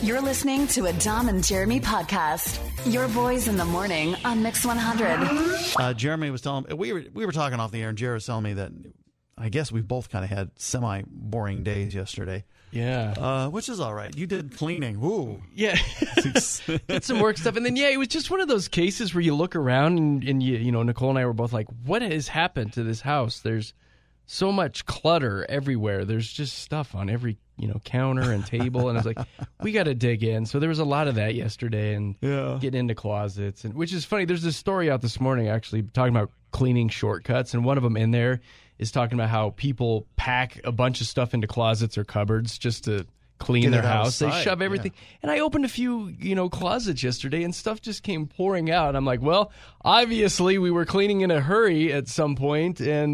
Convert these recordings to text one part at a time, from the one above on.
You're listening to a Dom and Jeremy podcast. Your boys in the morning on Mix 100. Jeremy was telling we were talking off the air, and Jerry was telling me that I guess we both kind of had semi-boring days yesterday. Yeah. Which is all right. You did cleaning. Woo. Yeah. Did some work stuff. And then, it was just one of those cases where you look around and you know, Nicole and I were both like, what has happened to this house? There's so much clutter everywhere. There's just stuff on every, counter and table. And I was like, we got to dig in. So there was a lot of that yesterday and getting into closets. And which is funny. There's this story out this morning, actually, talking about cleaning shortcuts. And one of them in there is talking about how people pack a bunch of stuff into closets or cupboards just to clean their house. They shove everything. Yeah. And I opened a few, closets yesterday, and stuff just came pouring out. I'm like, well, obviously we were cleaning in a hurry at some point, and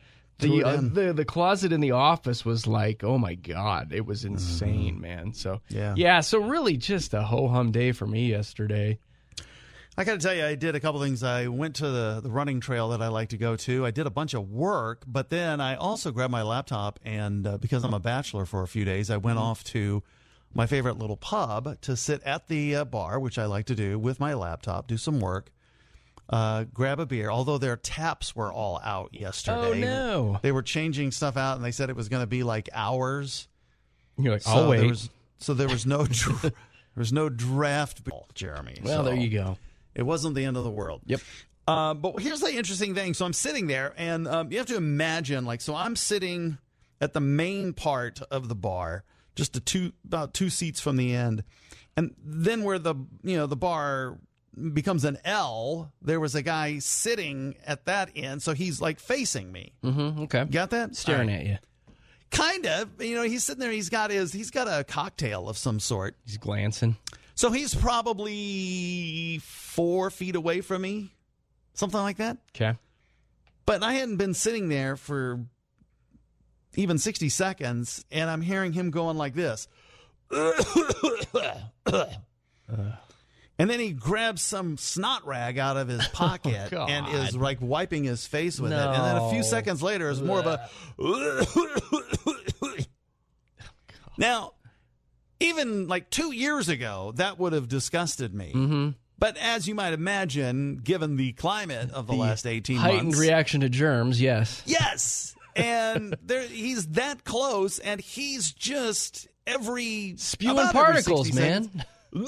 the closet in the office was like, oh my God, it was insane, man. So so really just a ho-hum day for me yesterday. I got to tell you, I did a couple things. I went to the running trail that I like to go to. I did a bunch of work, but then I also grabbed my laptop, and because I'm a bachelor for a few days, I went off to my favorite little pub to sit at the bar, which I like to do, with my laptop, do some work, grab a beer, although their taps were all out yesterday. Oh, no. They were changing stuff out, and they said it was going to be like hours. You're like, I'll wait. There was no there was no draft beer, Jeremy. Well, there you go. It wasn't the end of the world. Yep. But here's the interesting thing. So I'm sitting there, and you have to imagine, so I'm sitting at the main part of the bar, just about two seats from the end. And then where the bar becomes an L, there was a guy sitting at that end. So he's like facing me. Mm-hmm. Okay. Got that? Staring at you. Kind of. He's sitting there. He's got a cocktail of some sort. He's glancing. So he's probably 4 feet away from me, something like that. Okay. But I hadn't been sitting there for even 60 seconds, and I'm hearing him going like this. And then he grabs some snot rag out of his pocket and is like wiping his face with it. And then a few seconds later, it's more of a... Now... Even 2 years ago, that would have disgusted me. Mm-hmm. But as you might imagine, given the climate of the last 18 months... Heightened reaction to germs, yes. Yes! And he's that close, and he's just spewing particles, man.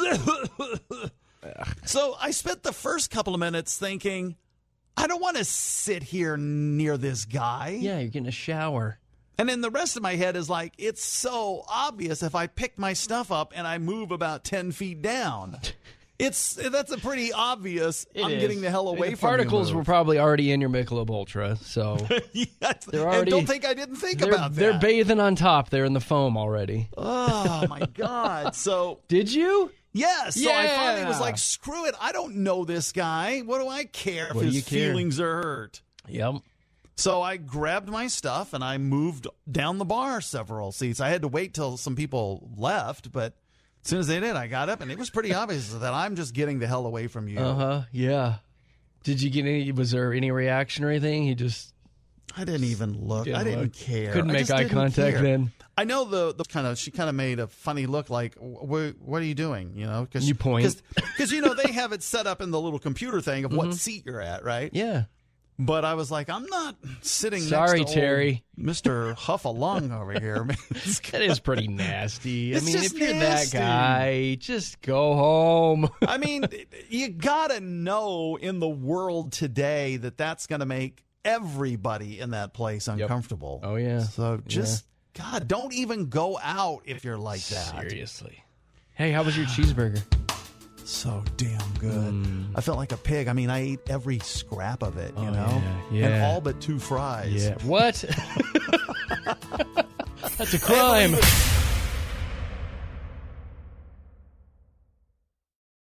So I spent the first couple of minutes thinking, I don't want to sit here near this guy. Yeah, you're getting a shower. And then the rest of my head is like, it's so obvious if I pick my stuff up and I move about 10 feet down. That's a pretty obvious, I'm getting the hell away from you. Particles were probably already in your Michelob Ultra, so yes, they're already, and don't think I didn't think about that. They're bathing on top. They're in the foam already. Oh, my God. So did you? Yes. So I finally was like, screw it. I don't know this guy. What do I care if his feelings are hurt? Yep. So I grabbed my stuff and I moved down the bar several seats. I had to wait till some people left, but as soon as they did, I got up, and it was pretty obvious that I'm just getting the hell away from you. Yeah. Did you get was there any reaction or anything? I didn't even look. I didn't care. Couldn't make eye contact then. I know she kind of made a funny look like, what are you doing? Because you point. Because, they have it set up in the little computer thing of what seat you're at, right? Yeah. But I was like, I'm not sitting Sorry, next to Terry. Mr. Huff-a-Lung over here. That is pretty nasty. It's if you're that guy, just go home. I mean, you got to know in the world today that that's going to make everybody in that place uncomfortable. Oh, yeah. So God, don't even go out if you're like that. Seriously. Hey, how was your cheeseburger? So damn good. I felt like a pig. I mean, I ate every scrap of it, Yeah. And all but 2 fries. Yeah. What? That's a crime.